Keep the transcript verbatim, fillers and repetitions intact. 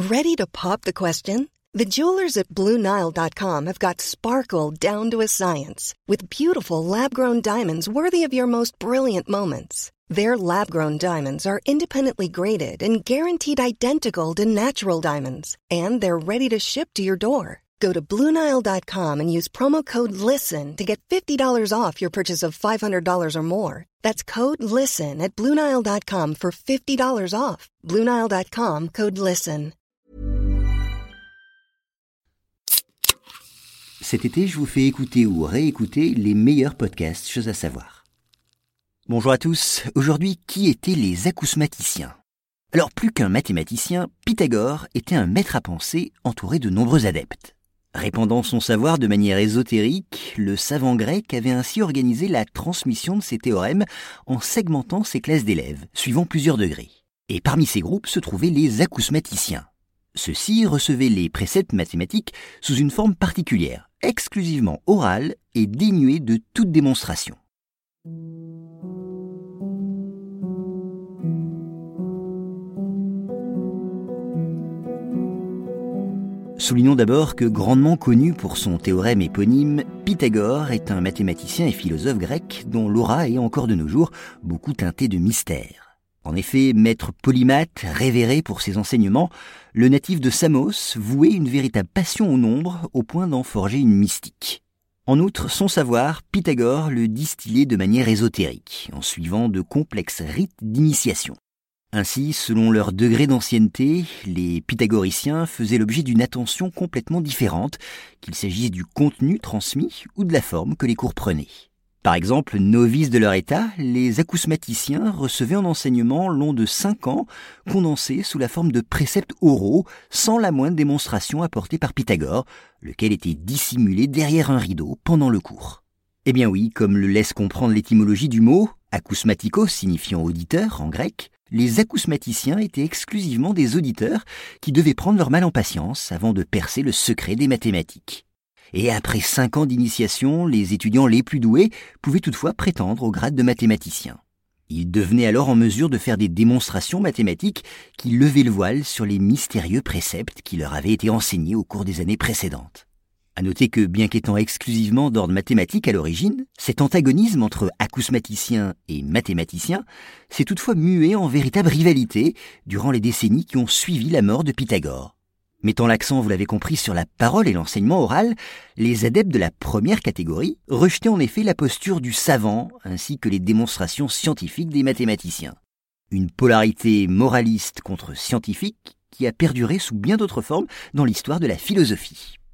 Ready to pop the question? The jewelers at Blue Nile dot com have got sparkle down to a science with beautiful lab-grown diamonds worthy of your most brilliant moments. Their lab-grown diamonds are independently graded and guaranteed identical to natural diamonds, and they're ready to ship to your door. Go to Blue Nile dot com and use promo code LISTEN to get fifty dollars off your purchase of five hundred dollars or more. That's code LISTEN at Blue Nile dot com for fifty dollars off. Blue Nile dot com, code LISTEN. Cet été, je vous fais écouter ou réécouter les meilleurs podcasts Choses à savoir. Bonjour à tous. Aujourd'hui, qui étaient les acousmaticiens ? Alors, plus qu'un mathématicien, Pythagore était un maître à penser entouré de nombreux adeptes. Répandant son savoir de manière ésotérique, le savant grec avait ainsi organisé la transmission de ses théorèmes en segmentant ses classes d'élèves, suivant plusieurs degrés. Et parmi ces groupes se trouvaient les acousmaticiens. Ceux-ci recevaient les préceptes mathématiques sous une forme particulière, exclusivement orale et dénuée de toute démonstration. Soulignons d'abord que grandement connu pour son théorème éponyme, Pythagore est un mathématicien et philosophe grec dont l'aura est encore de nos jours beaucoup teintée de mystère. En effet, maître polymathe, révéré pour ses enseignements, le natif de Samos vouait une véritable passion au nombre au point d'en forger une mystique. En outre, son savoir, Pythagore le distillait de manière ésotérique, en suivant de complexes rites d'initiation. Ainsi, selon leur degré d'ancienneté, les pythagoriciens faisaient l'objet d'une attention complètement différente, qu'il s'agisse du contenu transmis ou de la forme que les cours prenaient. Par exemple, novices de leur état, les acousmaticiens recevaient un enseignement long de cinq ans, condensé sous la forme de préceptes oraux, sans la moindre démonstration apportée par Pythagore, lequel était dissimulé derrière un rideau pendant le cours. Eh bien oui, comme le laisse comprendre l'étymologie du mot, acousmatikos signifiant auditeur en grec, les acousmaticiens étaient exclusivement des auditeurs qui devaient prendre leur mal en patience avant de percer le secret des mathématiques. Et après cinq ans d'initiation, les étudiants les plus doués pouvaient toutefois prétendre au grade de mathématicien. Ils devenaient alors en mesure de faire des démonstrations mathématiques qui levaient le voile sur les mystérieux préceptes qui leur avaient été enseignés au cours des années précédentes. À noter que, bien qu'étant exclusivement d'ordre mathématique à l'origine, cet antagonisme entre acousmaticiens et mathématiciens s'est toutefois mué en véritable rivalité durant les décennies qui ont suivi la mort de Pythagore. Mettant l'accent, vous l'avez compris, sur la parole et l'enseignement oral, les adeptes de la première catégorie rejetaient en effet la posture du savant ainsi que les démonstrations scientifiques des mathématiciens. Une polarité moraliste contre scientifique qui a perduré sous bien d'autres formes dans l'histoire de la philosophie.